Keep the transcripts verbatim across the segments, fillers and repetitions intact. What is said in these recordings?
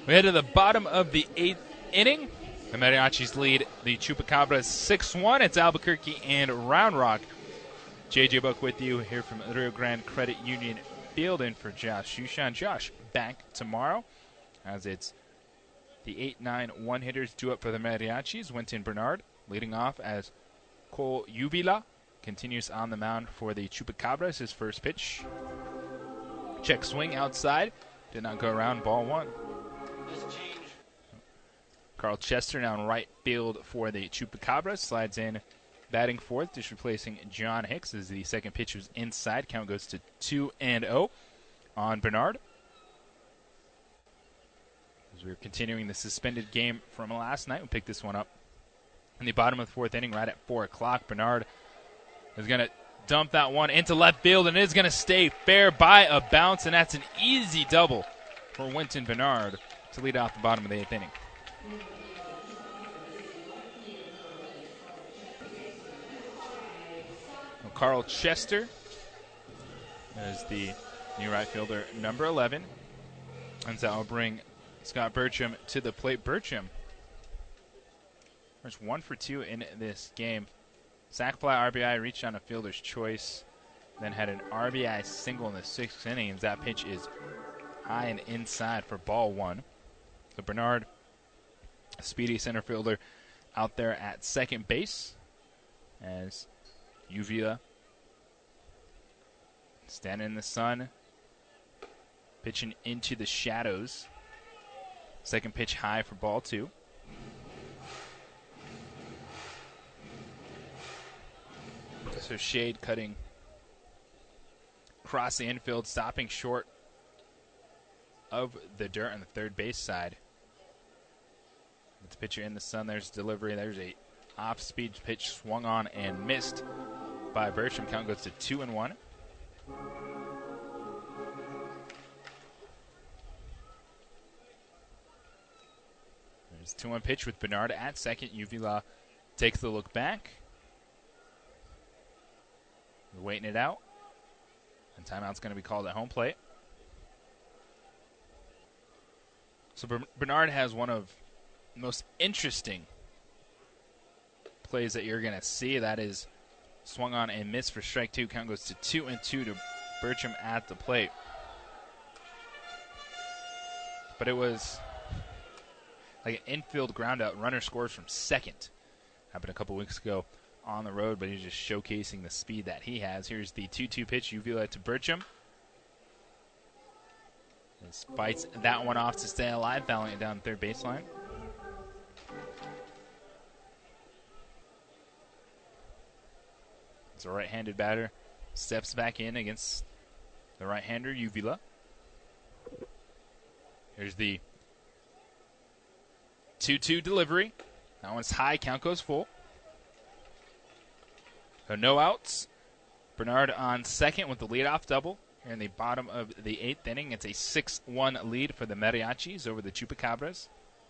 We head to the bottom of the eighth inning. The Mariachis lead the Chupacabras six one. It's Albuquerque and Round Rock. J J Buck with you here from Rio Grande Credit Union Field in for Josh Shushan. Josh back tomorrow as it's the eight nine one-hitters due up for the Mariachis. Winton Bernard leading off as Cole Uvila continues on the mound for the Chupacabras. His first pitch. Check swing outside. Did not go around. Ball one. Carl Chester now in right field for the Chupacabras. Slides in batting fourth, just replacing John Hicks as the second pitch was inside. Count goes to two and oh on Bernard. As we're continuing the suspended game from last night, we picked this one up in the bottom of the fourth inning right at four o'clock. Bernard is going to dump that one into left field, and it is going to stay fair by a bounce, and that's an easy double for Winton Bernard to lead off the bottom of the eighth inning. Well, Carl Chester is the new right fielder, number eleven. And so I'll bring Scott Bertram to the plate. Bertram, there's one for two in this game. Sac fly, R B I, reached on a fielder's choice, then had an R B I single in the sixth inning. That pitch is high and inside for ball one. So Bernard, a speedy center fielder, out there at second base as Uvila standing in the sun, pitching into the shadows. Second pitch high for ball two. So shade cutting across the infield, stopping short of the dirt on the third base side. With the pitcher in the sun, there's delivery. There's a off-speed pitch swung on and missed by Bertram. Count goes to two and one. There's two one pitch with Bernard at second. Uvila takes the look back. We're waiting it out. And timeout's going to be called at home plate. So Bernard has one of the most interesting plays that you're going to see. That is swung on and missed for strike two. Count goes to two and two to Bertram at the plate. But it was like an infield ground out. Runner scores from second. Happened a couple weeks ago on the road, but he's just showcasing the speed that he has. Here's the two two pitch, Uvila to Bertram. And fights that one off to stay alive, fouling it down the third baseline. It's a right-handed batter. Steps back in against the right-hander, Uvila. Here's the two two delivery. That one's high, count goes full. So no outs. Bernard on second with the leadoff double. Here in the bottom of the eighth inning, it's a six one lead for the Mariachis over the Chupacabras.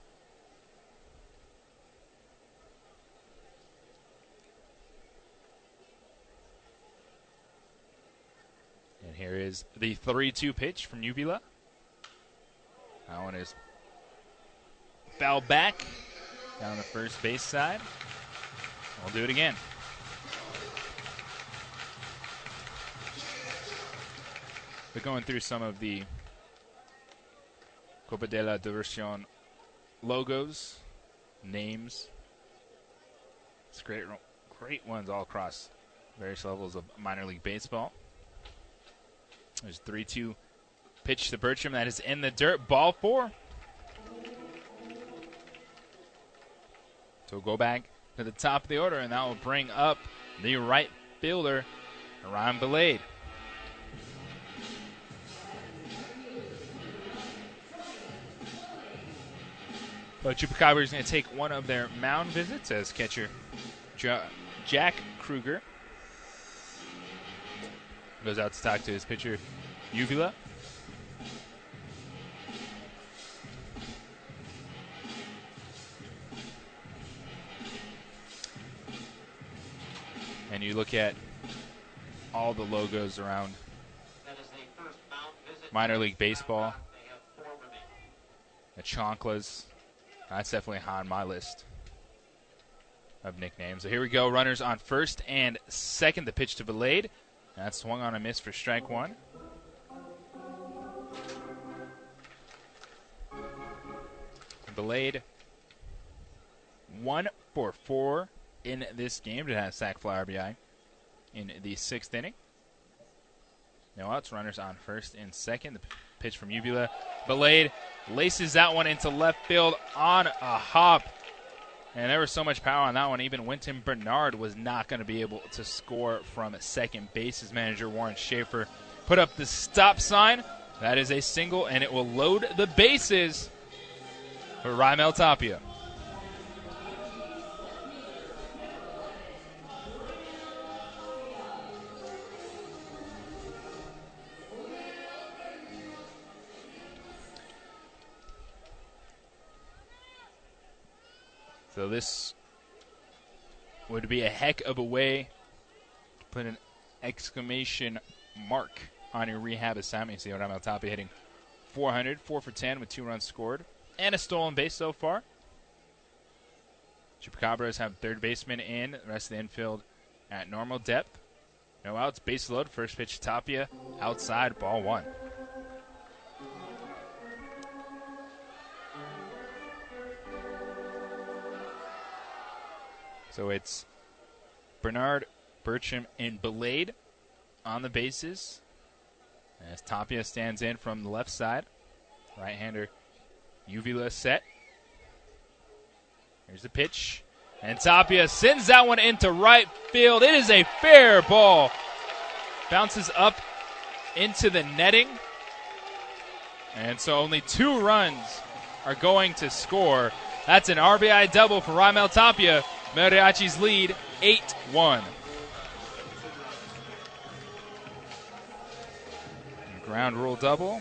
And here is the three two pitch from Uvila. That one is foul back down the first base side. We'll do it again. We're going through some of the Copa de la Diversión logos, names. It's great, great ones all across various levels of minor league baseball. There's three two pitch to Bertram. That is in the dirt. Ball four. So we'll go back to the top of the order, and that will bring up the right fielder, Ryan Belade. But Chupacabra is going to take one of their mound visits as catcher ja- Jack Kruger goes out to talk to his pitcher, Uvila. And you look at all the logos around minor league baseball. the Chonklas. That's definitely high on my list of nicknames. So here we go. Runners on first and second. The pitch to Belade. That swung on a miss for strike one. Belade, one for four in this game. Did have sack fly R B I in the sixth inning. No outs. Runners on first and second. The pitch from Uvula. Belade laces that one into left field on a hop. And there was so much power on that one. Even Winton Bernard was not going to be able to score from second base. His manager, Warren Schaefer, put up the stop sign. That is a single, and it will load the bases for Raimel Tapia. So this would be a heck of a way to put an exclamation mark on your rehab assignment. You see Raimel Tapia hitting four hundred, four for ten with two runs scored and a stolen base so far. Chupacabras have third baseman in, the rest of the infield at normal depth. No outs, base load, first pitch to Tapia, outside, ball one. So it's Bernard, Bertram, and Belade on the bases as Tapia stands in from the left side. Right-hander Uvula set. Here's the pitch. And Tapia sends that one into right field. It is a fair ball. Bounces up into the netting. And so only two runs are going to score. That's an R B I double for Raimel Tapia. Mariachis lead eight one. Ground rule double.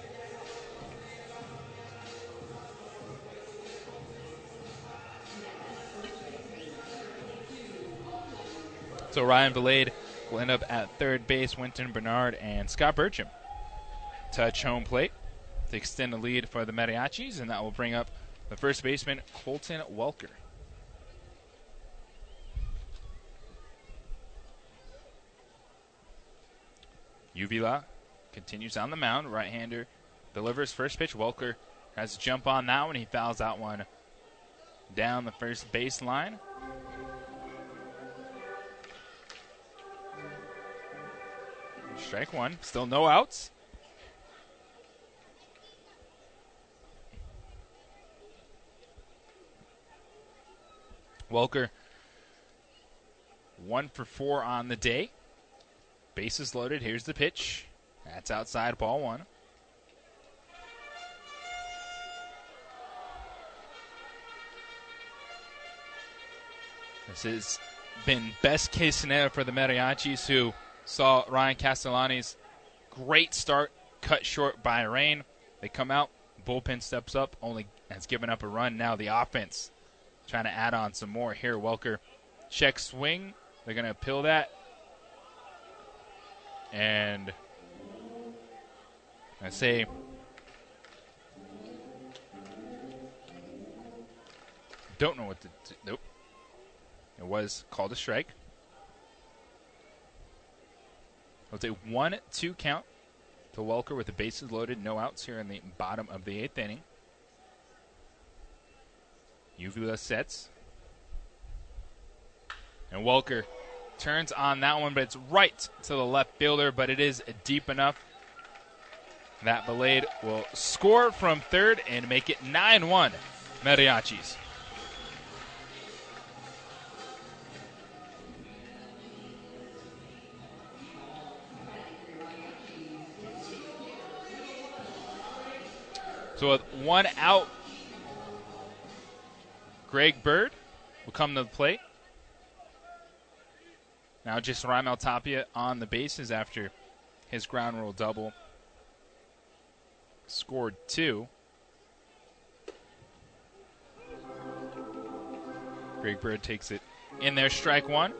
So Ryan Belade will end up at third base. Winton Bernard and Scott Bertram touch home plate to extend the lead for the Mariachis, and that will bring up the first baseman, Colton Welker. Uvula continues on the mound. Right-hander delivers first pitch. Welker has to jump on that one. He fouls that one down the first baseline. Strike one. Still no outs. Welker, one for four on the day. Bases loaded. Here's the pitch. That's outside, ball one. This has been best case scenario for the Mariachis, who saw Ryan Castellani's great start cut short by rain. They come out, bullpen steps up, only has given up a run. Now the offense trying to add on some more here. Welker check swing. They're going to appeal that. And I say don't know what to do. Nope. It was called a strike. It's a one two count to Welker with the bases loaded, no outs here in the bottom of the eighth inning. Uvula sets. And Welker turns on that one, but it's right to the left fielder, but it is deep enough that Belade will score from third and make it nine one Mariachis. So with one out, Greg Bird will come to the plate. Now just Raimel Tapia on the bases after his ground rule double. Scored two. Greg Bird takes it in there, strike one.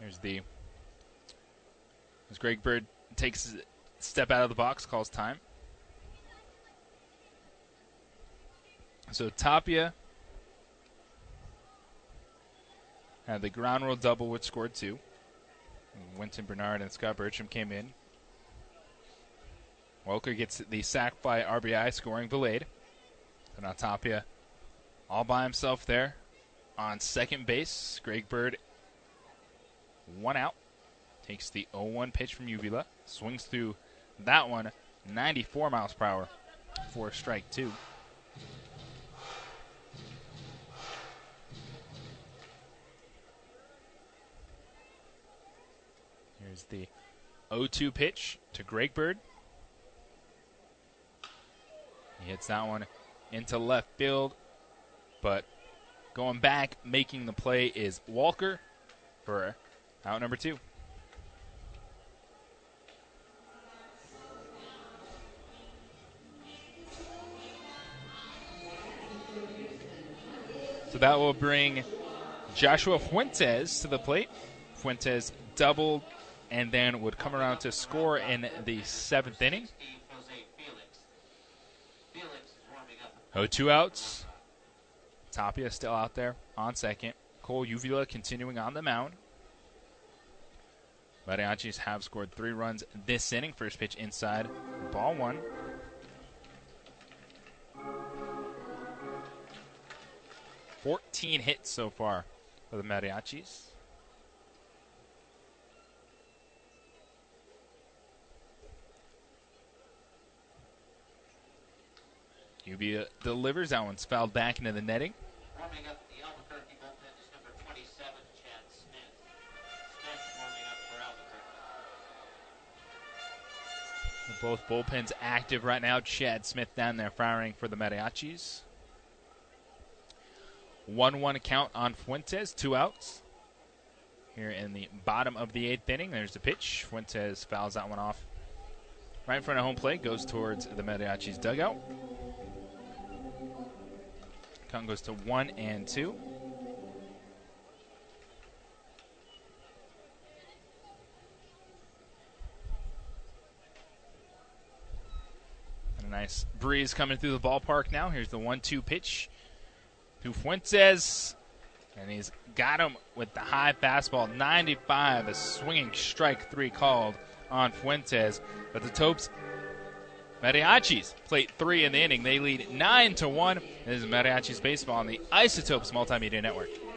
There's the as Greg Bird takes a step out of the box, calls time. So Tapia had the ground rule double, which scored two. And Winton Bernard and Scott Bertram came in. Welker gets the sack by R B I, scoring Vilade. So now Tapia all by himself there on second base. Greg Bird, one out. Takes the oh one pitch from Uvula. Swings through that one, ninety-four miles per hour for strike two. Here's the oh two pitch to Greg Bird. He hits that one into left field, but going back, making the play is Walker for out number two. So that will bring Joshua Fuentes to the plate. Fuentes doubled and then would come around to score in the seventh inning. Oh, two outs. Tapia still out there on second. Cole Uvula continuing on the mound. Mariachis have scored three runs this inning. First pitch inside, ball one. fourteen hits so far for the Mariachis. Uvula delivers. That one's fouled back into the netting. Warming up the Albuquerque bullpen is number twenty-seven, Chad Smith. Smith warming up for Albuquerque. Both bullpens active right now. Chad Smith down there firing for the Mariachis. one one count on Fuentes, two outs. Here in the bottom of the eighth inning, there's the pitch. Fuentes fouls that one off right in front of home plate, goes towards the Mariachis dugout. Count goes to one and two. And a nice breeze coming through the ballpark now. Here's the one two pitch to Fuentes. And he's got him with the high fastball, ninety-five, a swinging strike three called on Fuentes. But the Topes Mariachis plate three in the inning. They lead nine to one. This is Mariachis baseball on the Isotopes Multimedia Network.